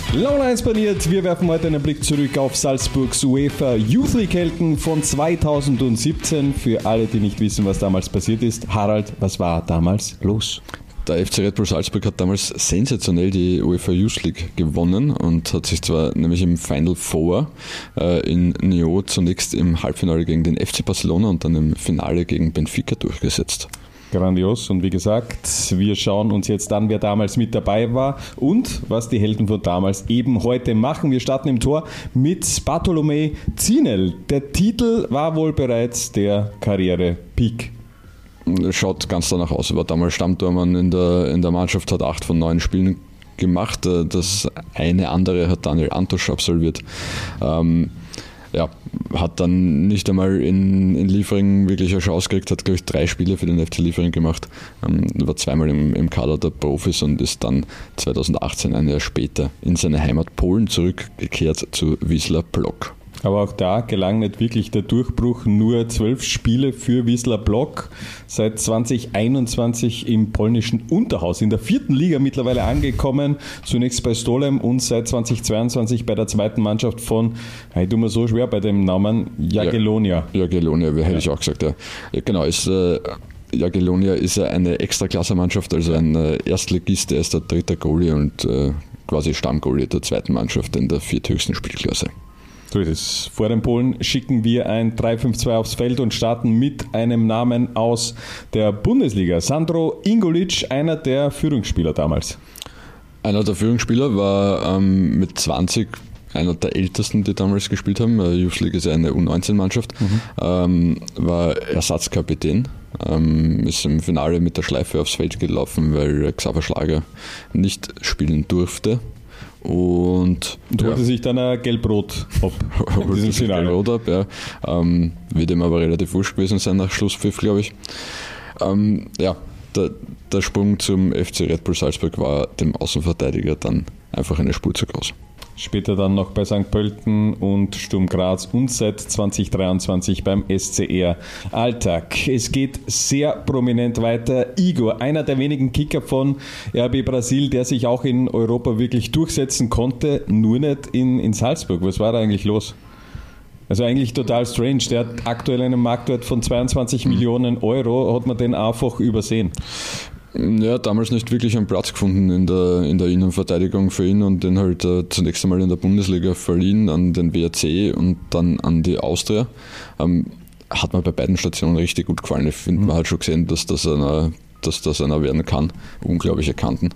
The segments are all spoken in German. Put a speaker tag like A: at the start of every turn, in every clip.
A: Lowlines paniert. Wir werfen heute einen Blick zurück auf Salzburgs UEFA Youth League Helden von 2017. Für alle, die nicht wissen, was damals passiert ist. Harald, was war damals los?
B: Der FC Red Bull Salzburg hat damals sensationell die UEFA Youth League gewonnen und hat sich zwar nämlich im Final Four in Nyon zunächst im Halbfinale gegen den FC Barcelona und dann im Finale gegen Benfica durchgesetzt.
A: Grandios, und wie gesagt, wir schauen uns jetzt an, wer damals mit dabei war und was die Helden von damals eben heute machen. Wir starten im Tor mit Bartolomej Zinel. Der Titel war wohl bereits der Karriere-Peak.
B: Schaut ganz danach aus. Er war damals Stammtormann in der Mannschaft, hat 8 von 9 Spielen gemacht. Das eine andere hat Daniel Antosch absolviert. Hat dann nicht einmal in Liefering wirklich eine Chance gekriegt, hat, glaube ich, 3 Spiele für den FC Liefering gemacht, war zweimal im Kader der Profis und ist dann 2018, ein Jahr später, in seine Heimat Polen zurückgekehrt zu Wisła Płock.
A: Aber auch da gelang nicht wirklich der Durchbruch, nur 12 Spiele für Wisła Płock. Seit 2021 im polnischen Unterhaus, in der 4. Liga mittlerweile angekommen, zunächst bei Stolem und seit 2022 bei der 2. Mannschaft von, ich tue mir so schwer bei dem Namen, Jagiellonia.
B: Jagiellonia, hätte ich auch gesagt, ja. Ja, genau, Jagiellonia ist ja eine Extraklasse-Mannschaft, also ein Erstligist, der ist der 3. Goalie und quasi Stammgoalie der 2. Mannschaft in der 4. höchsten Spielklasse.
A: So ist es. Vor den Polen schicken wir ein 3-5-2 aufs Feld und starten mit einem Namen aus der Bundesliga. Sandro Ingolic, einer der Führungsspieler damals.
B: Einer der Führungsspieler war mit 20 einer der ältesten, die damals gespielt haben. Youth League ist eine U19-Mannschaft. War Ersatzkapitän. Ist im Finale mit der Schleife aufs Feld gelaufen, weil Xaver Schlager nicht spielen durfte. Und
A: holte sich dann ein Gelb-Rot ab in diesem Finale.
B: Gelb-Rot ab, ja. Wird ihm aber relativ wurscht gewesen sein nach Schlusspfiff, glaube ich. Der Sprung zum FC Red Bull Salzburg war dem Außenverteidiger dann einfach eine Spur zu groß.
A: Später dann noch bei St. Pölten und Sturm Graz und seit 2023 beim SCR Alltag. Es geht sehr prominent weiter. Igor, einer der wenigen Kicker von RB Brasil, der sich auch in Europa wirklich durchsetzen konnte, nur nicht in Salzburg. Was war da eigentlich los? Also eigentlich total strange. Der hat aktuell einen Marktwert von 22 Millionen Euro. Hat man den einfach übersehen?
B: Ja, damals nicht wirklich einen Platz gefunden in der Innenverteidigung für ihn und den halt zunächst einmal in der Bundesliga verliehen an den WRC und dann an die Austria. Hat mir bei beiden Stationen richtig gut gefallen. Ich finde, man hat schon gesehen, dass das einer werden kann. Unglaubliche Kanten.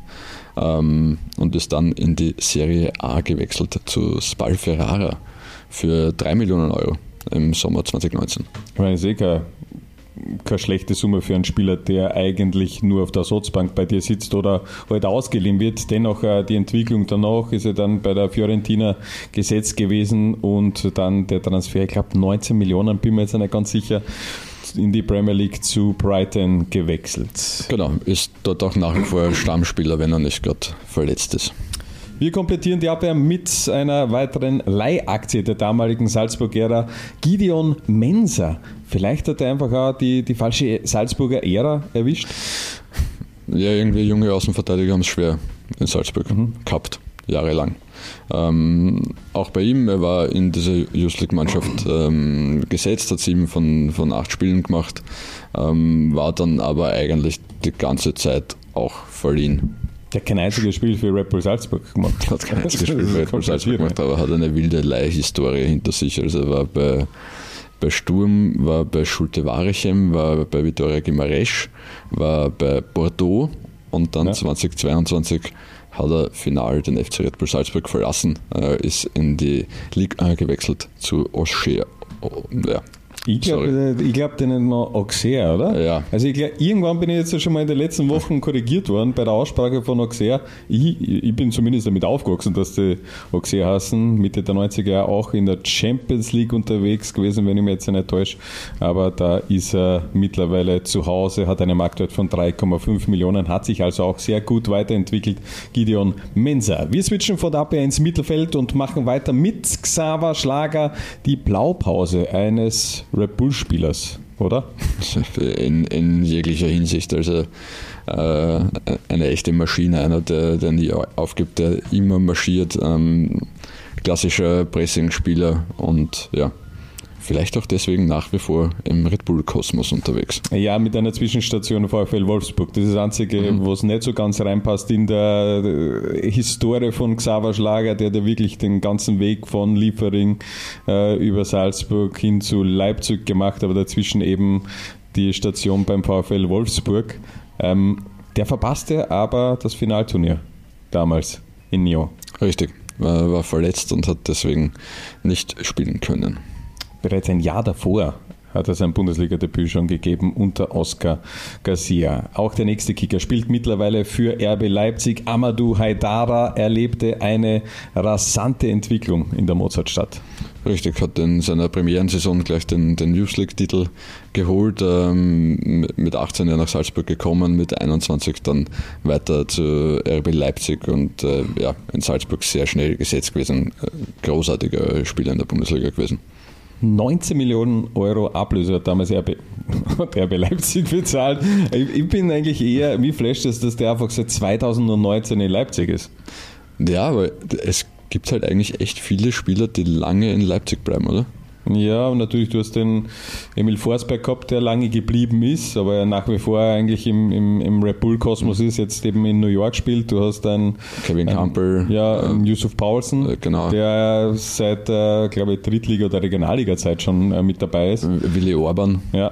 B: Und ist dann in die Serie A gewechselt zu Spal Ferrara für 3 Millionen Euro im Sommer 2019.
A: Ich meine, ist keine schlechte Summe für einen Spieler, der eigentlich nur auf der Ersatzbank bei dir sitzt oder halt ausgeliehen wird. Dennoch die Entwicklung danach ist er dann bei der Fiorentina gesetzt gewesen und dann der Transfer, ich glaube 19 Millionen, bin mir jetzt nicht ganz sicher, in die Premier League zu Brighton gewechselt.
B: Genau, ist dort auch nach wie vor Stammspieler, wenn er nicht gerade verletzt ist.
A: Wir komplettieren die Abwehr mit einer weiteren Leihaktie der damaligen Salzburg-Ära. Gideon Mensah. Vielleicht hat er einfach auch die falsche Salzburger Ära erwischt?
B: Ja, irgendwie junge Außenverteidiger haben es schwer in Salzburg gehabt, jahrelang. Auch bei ihm, er war in dieser Youth League-Mannschaft gesetzt, hat 7 von 8 Spielen gemacht, war dann aber eigentlich die ganze Zeit auch verliehen.
A: Der hat kein einziges Spiel für Red Bull Salzburg gemacht.
B: Hat kein einziges Spiel für Red Bull Salzburg gemacht, aber hat eine wilde Leihhistorie hinter sich. Also er war bei Sturm, war bei Schulte Warechem, war bei Vitória Guimarães, war bei Bordeaux und dann 2022 hat er final den FC Red Bull Salzburg verlassen, ist in die Ligue 1 gewechselt zu Auxerre.
A: Ich glaube, den nennt man Auxerre, oder?
B: Ja.
A: Also irgendwann bin ich jetzt schon mal in den letzten Wochen korrigiert worden bei der Aussprache von Auxerre. Ich bin zumindest damit aufgewachsen, dass die Auxerre heißen, Mitte der 90er Jahre auch in der Champions League unterwegs gewesen, wenn ich mich jetzt nicht täusche. Aber da ist er mittlerweile zu Hause, hat einen Marktwert von 3,5 Millionen, hat sich also auch sehr gut weiterentwickelt. Gideon Mensah. Wir switchen von der Abwehr ins Mittelfeld und machen weiter mit Xaver Schlager, die Blaupause eines Red Bull-Spielers. oder?
B: In jeglicher Hinsicht. Also eine echte Maschine, einer, der nie aufgibt, der immer marschiert. Klassischer Pressing-Spieler und ja, vielleicht auch deswegen nach wie vor im Red Bull-Kosmos unterwegs.
A: Ja, mit einer Zwischenstation VfL Wolfsburg. Das ist das Einzige, was nicht so ganz reinpasst in der Historie von Xaver Schlager, der wirklich den ganzen Weg von Liefering über Salzburg hin zu Leipzig gemacht, aber dazwischen eben die Station beim VfL Wolfsburg. Der verpasste aber das Finalturnier damals in Nyon.
B: Richtig, war verletzt und hat deswegen nicht spielen können.
A: Bereits ein Jahr davor hat er sein Bundesliga-Debüt schon gegeben unter Oscar Garcia. Auch der nächste Kicker spielt mittlerweile für RB Leipzig. Amadou Haidara erlebte eine rasante Entwicklung in der Mozartstadt.
B: Richtig, hat in seiner Premierensaison gleich den Youth League-Titel geholt, mit 18 Jahren nach Salzburg gekommen, mit 21 dann weiter zu RB Leipzig und in Salzburg sehr schnell gesetzt gewesen. Großartiger Spieler in der Bundesliga gewesen.
A: 19 Millionen Euro Ablöse hat damals RB Leipzig bezahlt. Ich bin eigentlich eher, mich flasht es, dass der einfach seit 2019 in Leipzig ist.
B: Ja, aber es gibt halt eigentlich echt viele Spieler, die lange in Leipzig bleiben, oder?
A: Ja, und natürlich, du hast den Emil Forsberg gehabt, der lange geblieben ist, aber er nach wie vor eigentlich im Red Bull Kosmos ist, jetzt eben in New York spielt. Du hast einen
B: Kevin Campbell,
A: Yusuf Paulsen,
B: genau,
A: der seit, glaube ich, Drittliga- oder Regionalliga-Zeit schon mit dabei ist.
B: Willi Orban.
A: Ja.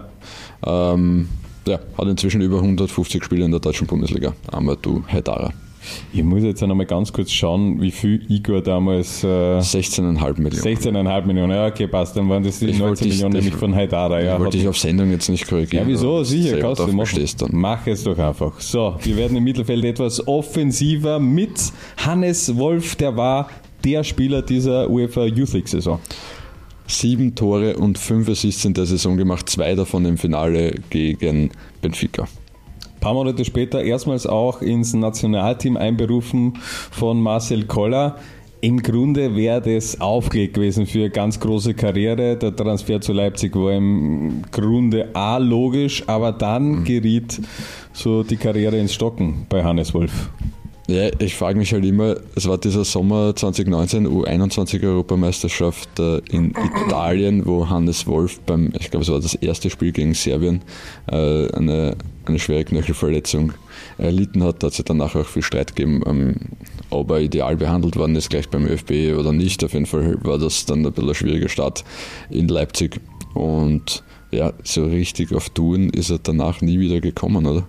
B: Hat inzwischen über 150 Spiele in der deutschen Bundesliga. Amadou Haidara.
A: Ich muss jetzt noch mal ganz kurz schauen, wie viel Igor damals...
B: 16,5 Millionen.
A: 16,5 Millionen, ja, okay, passt. Dann waren das die 19 Millionen nämlich von Haidara. Ja,
B: wollte ich auf Sendung jetzt nicht korrigieren.
A: Ja, wieso? Sicher,
B: kannst du machen.
A: Mach es doch einfach. So, wir werden im Mittelfeld etwas offensiver mit Hannes Wolf, der war der Spieler dieser UEFA Youth League Saison.
B: 7 Tore und 5 Assists in der Saison gemacht, 2 davon im Finale gegen Benfica.
A: Ein paar Monate später erstmals auch ins Nationalteam einberufen von Marcel Koller. Im Grunde wäre das aufgelegt gewesen für eine ganz große Karriere. Der Transfer zu Leipzig war im Grunde logisch, aber dann geriet so die Karriere ins Stocken bei Hannes Wolf.
B: Ja, ich frage mich halt immer, es war dieser Sommer 2019 U21-Europameisterschaft in Italien, wo Hannes Wolf ich glaube es war das erste Spiel gegen Serbien, eine schwere Knöchelverletzung erlitten hat. Da hat es danach auch viel Streit gegeben, ob er ideal behandelt worden ist, gleich beim ÖFB oder nicht. Auf jeden Fall war das dann ein bisschen ein schwieriger Start in Leipzig. Und ja, so richtig auf Touren ist er danach nie wieder gekommen, oder?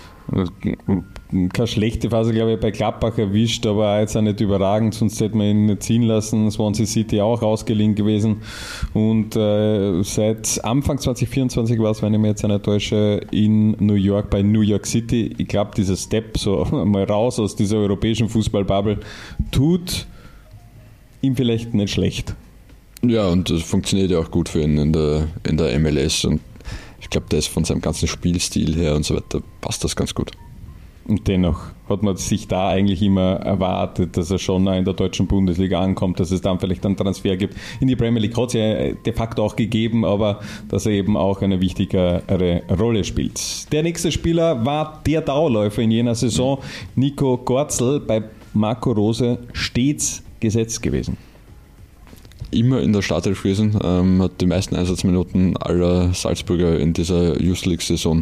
A: Keine schlechte Phase, glaube ich, bei Gladbach erwischt, aber jetzt auch nicht überragend, sonst hätte man ihn nicht ziehen lassen. Swansea City auch ausgeliehen gewesen und seit Anfang 2024 war es, wenn ich mich jetzt nicht täusche, in New York bei New York City. Ich glaube, dieser Step so mal raus aus dieser europäischen Fußballbubble tut ihm vielleicht nicht schlecht.
B: Ja, und das funktioniert ja auch gut für ihn in der MLS und ich glaube, der ist von seinem ganzen Spielstil her und so weiter, passt das ganz gut.
A: Und dennoch hat man sich da eigentlich immer erwartet, dass er schon in der deutschen Bundesliga ankommt, dass es dann vielleicht einen Transfer gibt. In die Premier League hat es ja de facto auch gegeben, aber dass er eben auch eine wichtigere Rolle spielt. Der nächste Spieler war der Dauerläufer in jener Saison, Nico Gorzel, bei Marco Rose stets gesetzt gewesen.
B: Immer in der Startelf gewesen, hat die meisten Einsatzminuten aller Salzburger in dieser Youth League-Saison.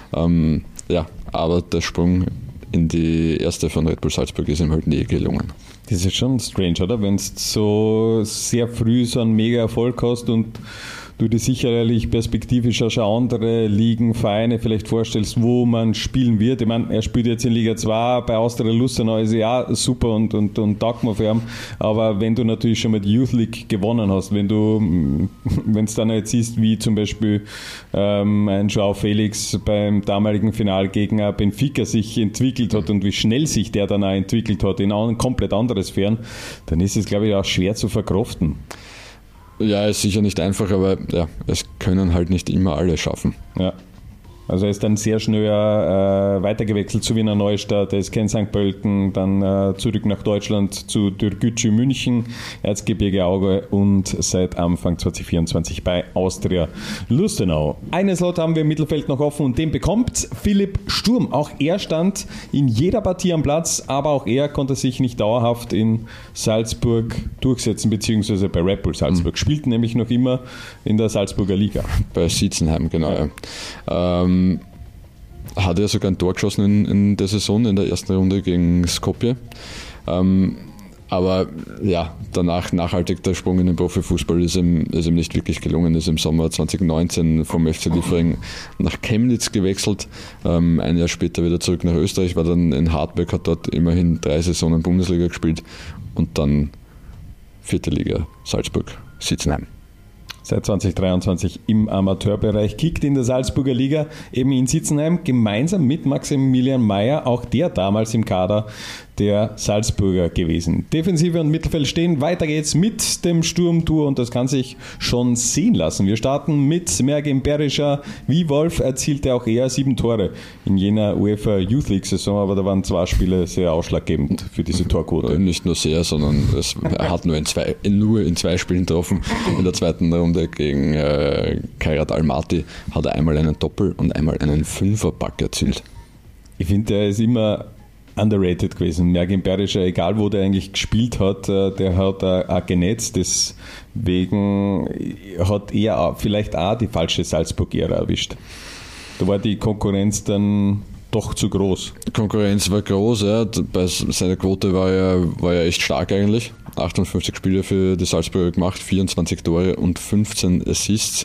B: Aber der Sprung in die erste von Red Bull Salzburg ist ihm halt nie gelungen.
A: Das ist schon strange, oder? Wenn du so sehr früh so einen Mega-Erfolg hast und du dir sicherlich perspektivisch auch schon andere Ligen, Vereine vielleicht vorstellst, wo man spielen wird. Ich meine, er spielt jetzt in Liga 2, bei Austria Lustenau ist ja super und taugt mir für ihn. Aber wenn du natürlich schon mal die Youth League gewonnen hast, wenn es dann jetzt siehst, wie zum Beispiel ein Joao Felix beim damaligen Finalgegner Benfica sich entwickelt hat und wie schnell sich der dann auch entwickelt hat in komplett andere Sphären, dann ist es, glaube ich, auch schwer zu verkraften.
B: Ja, ist sicher nicht einfach, aber ja, es können halt nicht immer alle schaffen.
A: Ja. Also er ist dann sehr schnell weitergewechselt zu Wiener Neustadt, er ist in St. Pölten, dann zurück nach Deutschland zu Türkgücü München, Erzgebirge Aue und seit Anfang 2024 bei Austria Lustenau. Einen Slot haben wir im Mittelfeld noch offen und den bekommt Philipp Sturm. Auch er stand in jeder Partie am Platz, aber auch er konnte sich nicht dauerhaft in Salzburg durchsetzen, beziehungsweise bei Red Bull Salzburg. Spielt nämlich noch immer in der Salzburger Liga.
B: Bei Sitzenheim, genau. Ja. Hat er sogar ein Tor geschossen in der Saison, in der ersten Runde gegen Skopje. Aber ja, danach nachhaltig der Sprung in den Profifußball ist ihm nicht wirklich gelungen. Ist im Sommer 2019 vom FC Liefering nach Chemnitz gewechselt, ein Jahr später wieder zurück nach Österreich, war dann in Hartberg, hat dort immerhin 3 Saisonen Bundesliga gespielt und dann 4. Liga Salzburg, Sitzenheim.
A: Seit 2023 im Amateurbereich, kickt in der Salzburger Liga, eben in Sitzenheim, gemeinsam mit Maximilian Meyer, auch der damals im Kader der Salzburger gewesen. Defensive und Mittelfeld stehen, weiter geht's mit dem Sturmtour und das kann sich schon sehen lassen. Wir starten mit Mergim Berisha. Wie Wolf erzielte auch er 7 Tore in jener UEFA Youth League Saison, aber da waren 2 Spiele sehr ausschlaggebend für diese Torquote.
B: Nicht nur sehr, sondern er hat nur in 2 Spielen getroffen. In der zweiten Runde gegen Kairat Almaty hat er einmal einen Doppel- und einmal einen Fünferpack erzielt.
A: Ich finde, er ist immer underrated gewesen. Mergim Berisha, egal wo der eigentlich gespielt hat, der hat auch genetzt. Deswegen hat er vielleicht auch die falsche Salzburg-Ära erwischt. Da war die Konkurrenz dann doch zu groß.
B: Die Konkurrenz war groß, ja. Bei seiner Quote war er echt stark eigentlich. 58 Spiele für die Salzburger gemacht, 24 Tore und 15 Assists.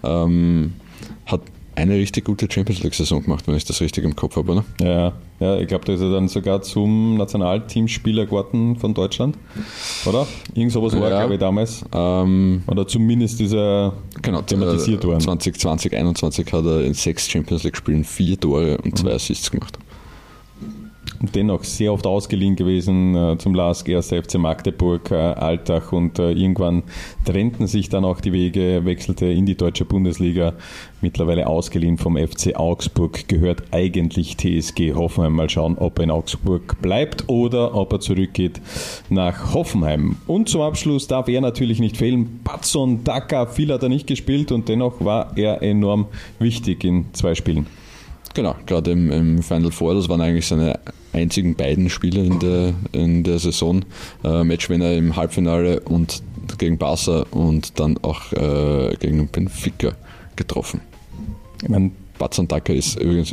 B: Hat eine richtig gute Champions-League-Saison gemacht, wenn ich das richtig im Kopf habe, oder?
A: Ja, ich glaube, da ist er dann sogar zum Nationalteamspieler geworden von Deutschland, oder? Irgend sowas war, glaube ich, damals. Oder zumindest ist er thematisiert worden.
B: 2020, 2021 hat er in 6 Champions-League-Spielen 4 Tore und 2 Assists gemacht.
A: Und dennoch sehr oft ausgeliehen gewesen zum LASK, 1. FC Magdeburg, Altach und irgendwann trennten sich dann auch die Wege, wechselte in die deutsche Bundesliga, mittlerweile ausgeliehen vom FC Augsburg, gehört eigentlich TSG Hoffenheim. Mal schauen, ob er in Augsburg bleibt oder ob er zurückgeht nach Hoffenheim. Und zum Abschluss darf er natürlich nicht fehlen, Patson Daka. Viel hat er nicht gespielt und dennoch war er enorm wichtig in 2 Spielen.
B: Genau, gerade im Final Four, das waren eigentlich seine einzigen beiden Spiele in der Saison. Matchwinner im Halbfinale und gegen Barca und dann auch gegen Benfica getroffen. Patson Daka ist übrigens,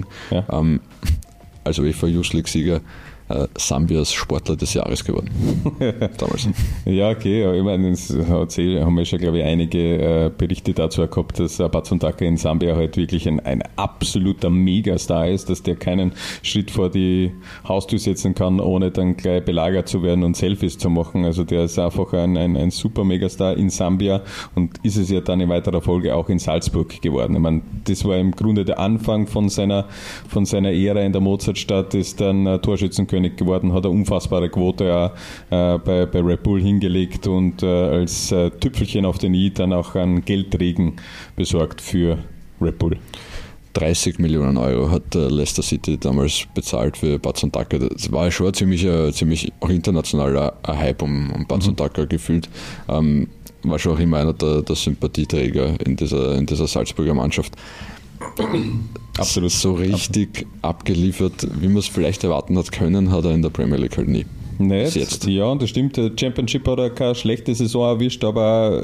B: als UEFA Youth League Sieger Sambias Sportler des Jahres geworden. Damals.
A: Ja, okay, aber ich meine, es haben wir schon, glaube ich, einige Berichte dazu gehabt, dass Patson Daka in Sambia halt wirklich ein absoluter Megastar ist, dass der keinen Schritt vor die Haustür setzen kann, ohne dann gleich belagert zu werden und Selfies zu machen. Also der ist einfach ein super Megastar in Sambia und ist es ja dann in weiterer Folge auch in Salzburg geworden. Ich meine, das war im Grunde der Anfang von seiner Ära in der Mozartstadt, ist dann Torschützenkönig geworden, hat eine unfassbare Quote bei Red Bull hingelegt und als Tüpfelchen auf den i dann auch einen Geldregen besorgt für Red Bull.
B: 30 Millionen Euro hat Leicester City damals bezahlt für Patson Daka. Das war schon ziemlich auch internationaler Hype um Patson Daka gefühlt. War schon auch immer einer der Sympathieträger in dieser Salzburger Mannschaft. Absolut. So richtig abgeliefert, wie man es vielleicht erwarten hat können, hat er in der Premier League halt nie.
A: Nicht. Jetzt. Ja, das stimmt. Der Championship hat er keine schlechte Saison erwischt, aber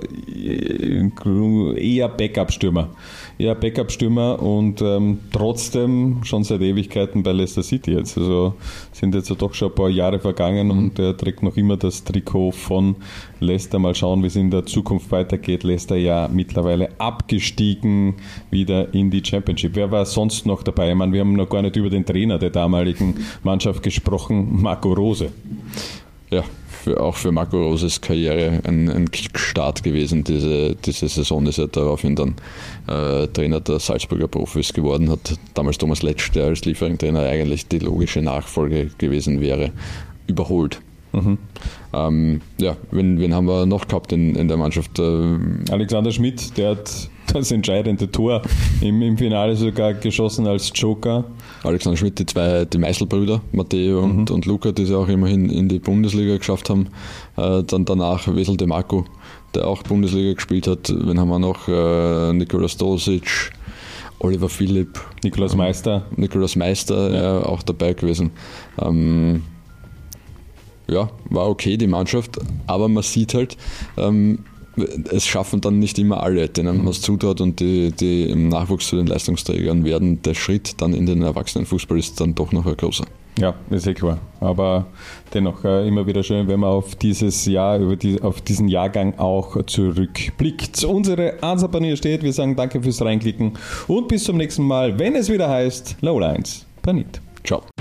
A: eher Backup-Stürmer. Und trotzdem schon seit Ewigkeiten bei Leicester City jetzt. Also sind jetzt doch schon ein paar Jahre vergangen und er trägt noch immer das Trikot von Leicester. Mal schauen, wie es in der Zukunft weitergeht. Leicester ja mittlerweile abgestiegen wieder in die Championship. Wer war sonst noch dabei? Ich meine, wir haben noch gar nicht über den Trainer der damaligen Mannschaft gesprochen, Marco Rose.
B: Ja, auch für Marco Roses Karriere ein Kickstart gewesen. Diese Saison ist er daraufhin dann Trainer der Salzburger Profis geworden, hat damals Thomas Letsch, der als Liefering-Trainer eigentlich die logische Nachfolge gewesen wäre, überholt. Wen haben wir noch gehabt in der Mannschaft?
A: Alexander Schmidt, der hat das entscheidende Tor im Finale sogar geschossen als Joker.
B: Alexander Schmidt, die Meißel-Brüder, Matteo und Luca, die es auch immerhin in die Bundesliga geschafft haben. Dann danach Wesel De Marco, der auch Bundesliga gespielt hat. Wen haben wir noch? Nikola Stosic, Oliver Philipp.
A: Nikolaus Meister.
B: Ja, auch dabei gewesen. War okay, die Mannschaft, aber man sieht halt, es schaffen dann nicht immer alle, denen man es zutraut, und die im Nachwuchs zu den Leistungsträgern werden. Der Schritt dann in den Erwachsenenfußball ist dann doch noch ein großer.
A: Ja, ist eh klar. Aber dennoch immer wieder schön, wenn man auf dieses Jahr, auf diesen Jahrgang auch zurückblickt. Unsere Answer-Panier steht. Wir sagen danke fürs Reinklicken und bis zum nächsten Mal, wenn es wieder heißt Lowlines Panit.
B: Ciao.